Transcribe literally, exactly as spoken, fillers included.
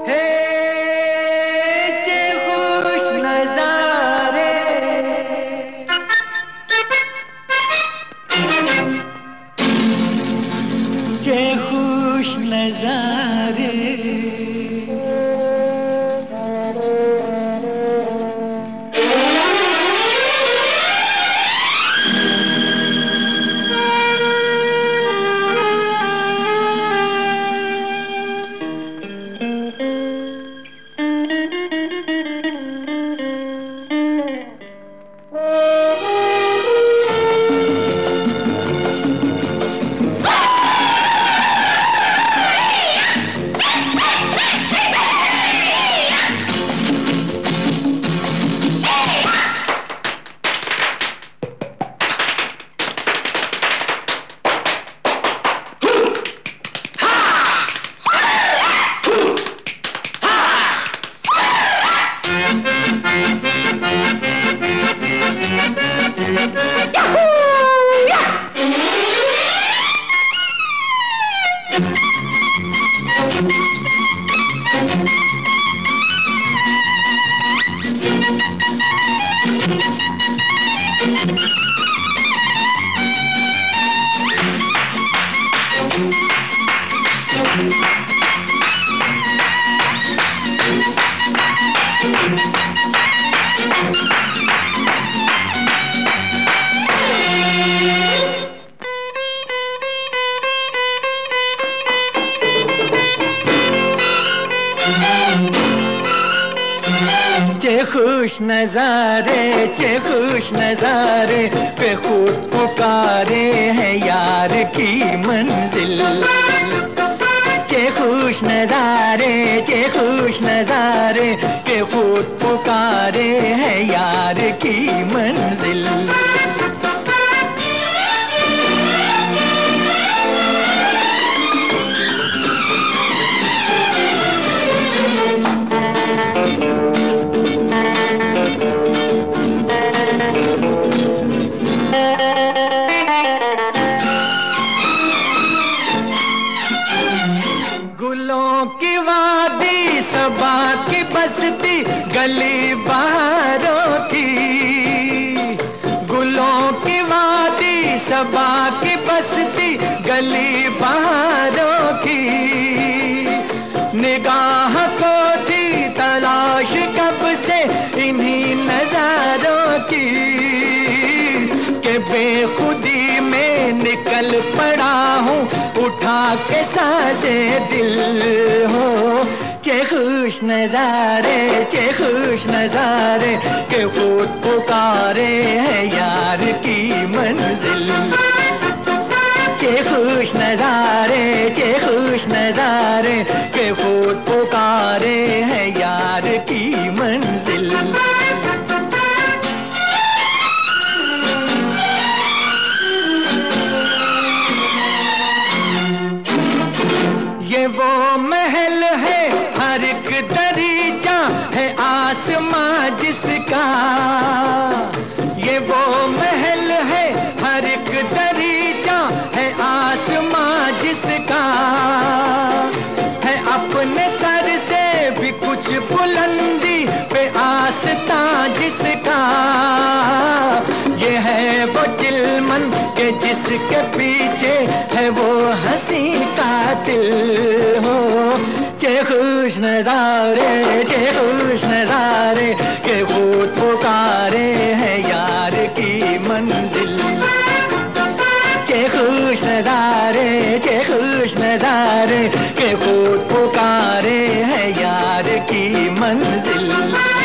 हे चे खुश नजारे, चे खुश नजारे, चे खुश नजारे, चे खुश नजारे पे खुद पुकारे हैं यार की मंजिल। चे खुश नजारे, चे खुश नजारे पे खुद पुकारे हैं यार की मंजिल। गुलों की वादी, सबा की बस्ती, गली बहारों की। गुलों की वादी, सबा की बस्ती, गली बहारों की। निगाह को थी तलाश कब से इन्हीं नजारों की, के बेखुदी में निकल पड़ा हूँ उठा के सासे दिल हो। चे खुश नजारे, चे खुश नजारे के खुद पुकारे हैं यार की मंजिल। चे खुश नजारे, चे खुश नजारे के खुद पुकारे हैं यार की मंजिल। ये वो महल है हर एक दरीचा है आसमां जिसका। ये वो महल है हर एक दरीचा है आसमां जिसका। है अपने सर से भी कुछ बुलंदी पे आस्था जिसका। ये है वो चिलमन के जिसके पीछे है वो हंसी कातिल हो। चे खुश नजारे, चे खुश नजारे के खुद पुकारे हैं यार की मंजिल। चे खुश नजारे, चे खुश नजारे के खुद पुकारे हैं यार की मंजिल।